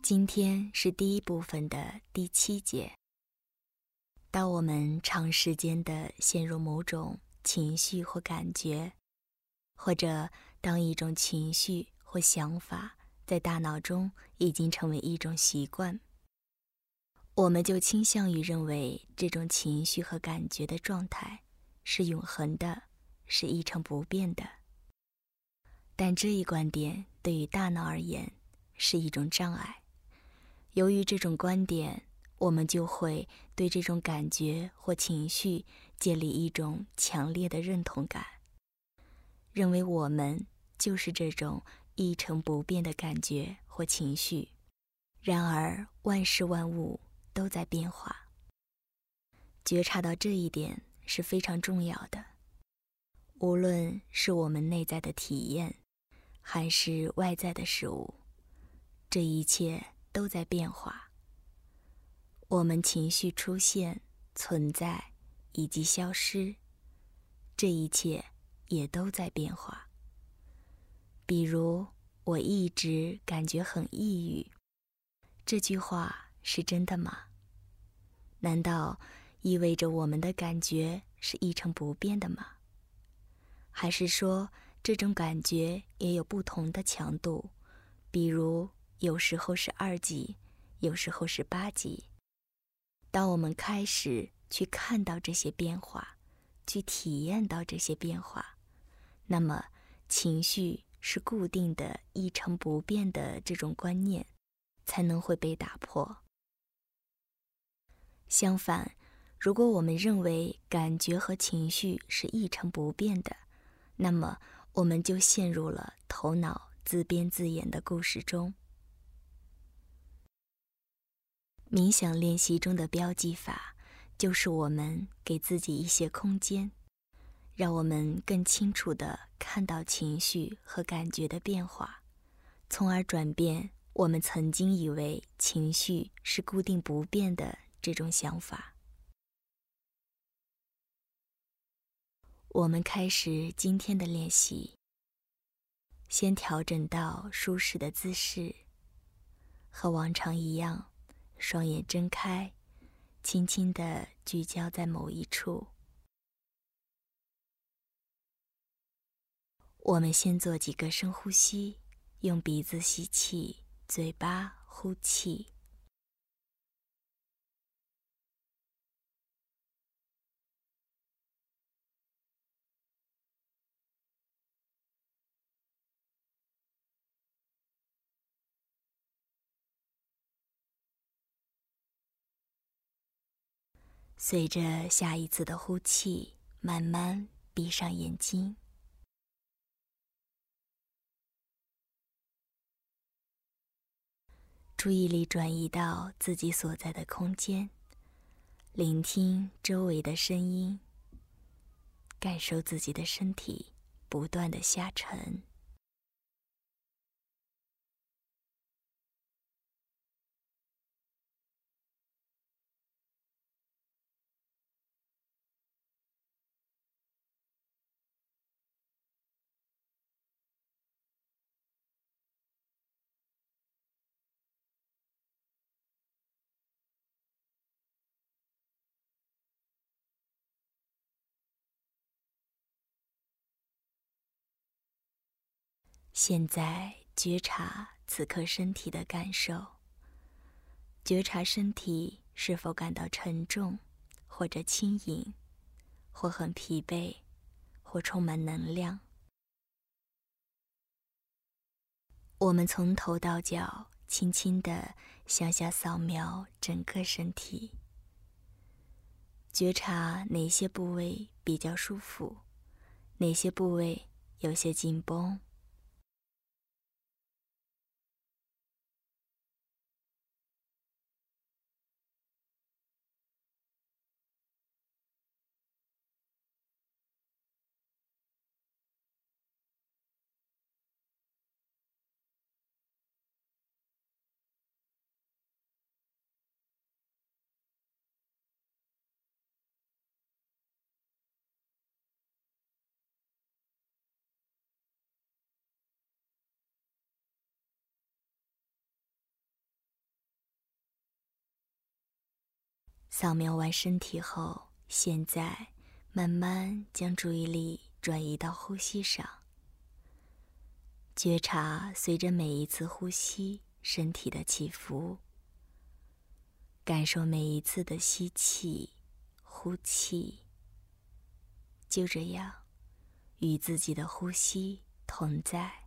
今天是第一部分的第7节。当我们长时间地陷入某种情绪或感觉，或者当一种情绪或想法在大脑中已经成为一种习惯，我们就倾向于认为这种情绪和感觉的状态是永恒的，是一成不变的。但这一观点对于大脑而言是一种障碍。由于这种观点，我们就会对这种感觉或情绪建立一种强烈的认同感，认为我们就是这种一成不变的感觉或情绪。然而，万事万物都在变化。觉察到这一点是非常重要的。无论是我们内在的体验，还是外在的事物，这一切都在变化。我们情绪出现、存在以及消失，这一切也都在变化。比如，我一直感觉很抑郁，这句话是真的吗？难道意味着我们的感觉是一成不变的吗？还是说，这种感觉也有不同的强度，比如有时候是2级，有时候是8级。当我们开始去看到这些变化，去体验到这些变化，那么情绪是固定的、一成不变的这种观念才能会被打破。相反，如果我们认为感觉和情绪是一成不变的，那么我们就陷入了头脑自编自演的故事中。冥想练习中的标记法，就是我们给自己一些空间，让我们更清楚地看到情绪和感觉的变化，从而转变我们曾经以为情绪是固定不变的这种想法。我们开始今天的练习，先调整到舒适的姿势，和往常一样，双眼睁开，轻轻地聚焦在某一处。我们先做几个深呼吸，用鼻子吸气，嘴巴呼气。随着下一次的呼气，慢慢闭上眼睛。注意力转移到自己所在的空间，聆听周围的声音，感受自己的身体不断地下沉。现在觉察此刻身体的感受，觉察身体是否感到沉重，或者轻盈，或很疲惫，或充满能量。我们从头到脚轻轻地向下扫描整个身体，觉察哪些部位比较舒服，哪些部位有些紧绷。 扫描完身体后，现在慢慢将注意力转移到呼吸上，觉察随着每一次呼吸身体的起伏，感受每一次的吸气、呼气，就这样与自己的呼吸同在。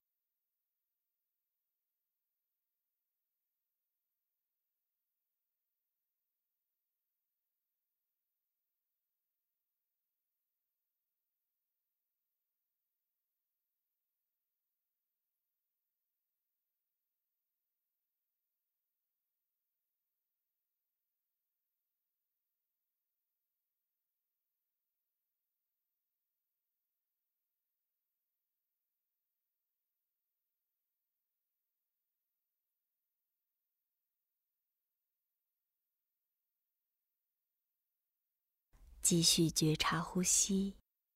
继续觉察呼吸，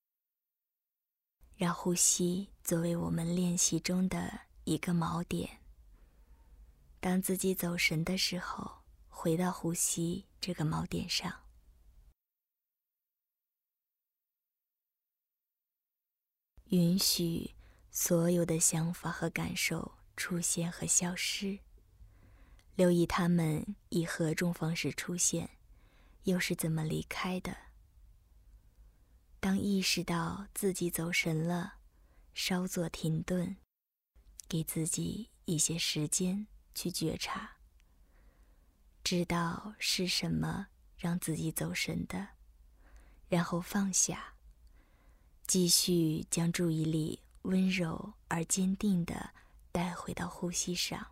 让呼吸作为我们练习中的一个锚点。当自己走神的时候，回到呼吸这个锚点上。允许所有的想法和感受出现和消失，留意它们以何种方式出现，又是怎么离开的。当意识到自己走神了，稍作停顿，给自己一些时间去觉察，知道是什么让自己走神的，然后放下，继续将注意力温柔而坚定地带回到呼吸上。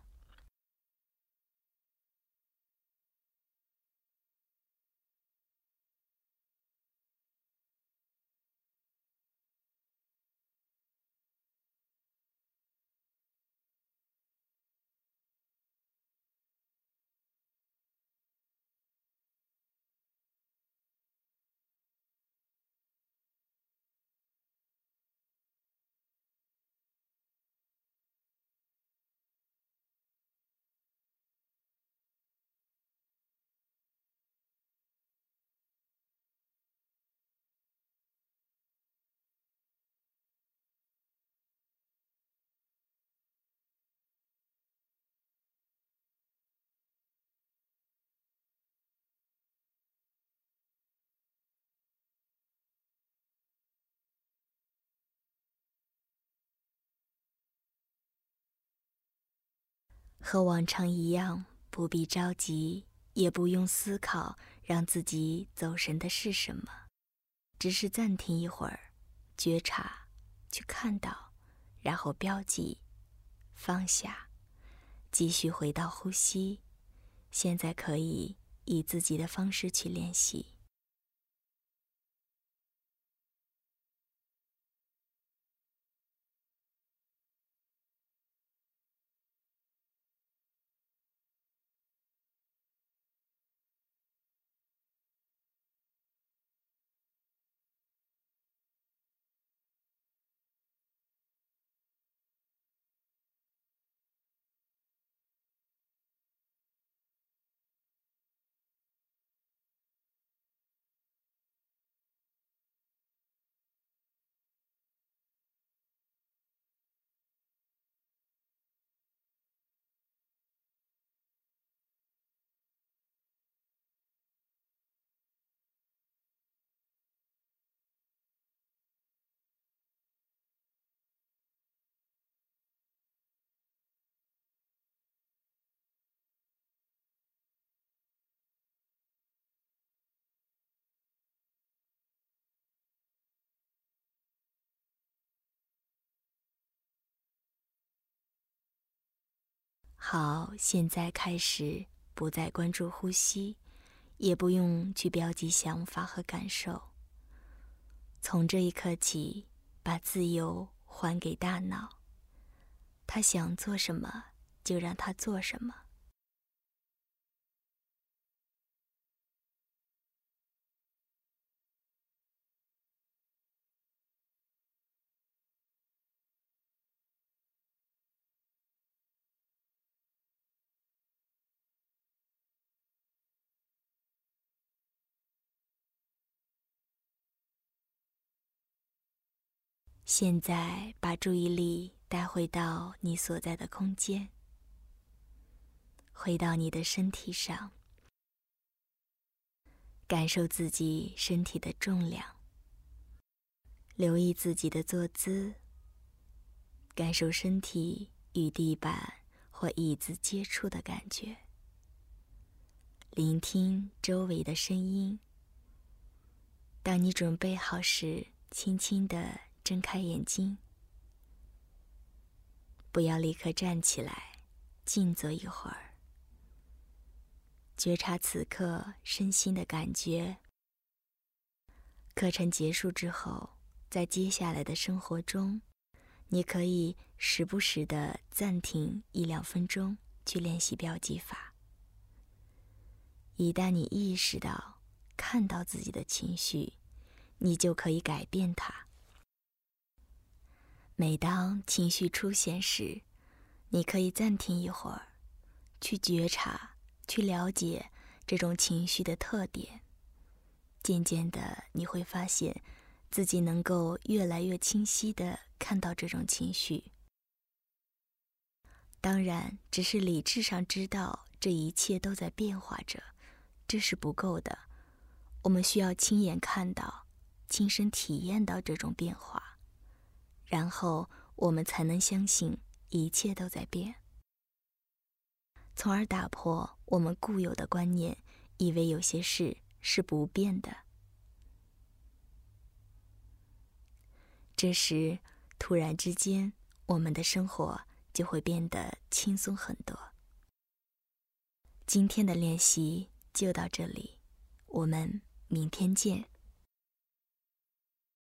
和往常一样，不必着急，也不用思考让自己走神的是什么，只是暂停一会儿，觉察，去看到，然后标记，放下，继续回到呼吸。现在可以以自己的方式去练习。好，现在开始不再关注呼吸，也不用去标记想法和感受。从这一刻起，把自由还给大脑，他想做什么就让他做什么。 现在把注意力带回到你所在的空间，回到你的身体上，感受自己身体的重量，留意自己的坐姿，感受身体与地板或椅子接触的感觉，聆听周围的声音。当你准备好时，轻轻地睁开眼睛，不要立刻站起来，静坐一会儿，觉察此刻身心的感觉。课程结束之后，在接下来的生活中，你可以时不时地暂停1-2分钟去练习标记法。一旦你意识到、看到自己的情绪，你就可以改变它。每当情绪出现时，你可以暂停一会儿，去觉察、去了解这种情绪的特点。渐渐的，你会发现自己能够越来越清晰地看到这种情绪。当然，只是理智上知道这一切都在变化着，这是不够的。我们需要亲眼看到、亲身体验到这种变化，然后我们才能相信一切都在变，从而打破我们固有的观念，以为有些事是不变的。这时，突然之间，我们的生活就会变得轻松很多。今天的练习就到这里，我们明天见。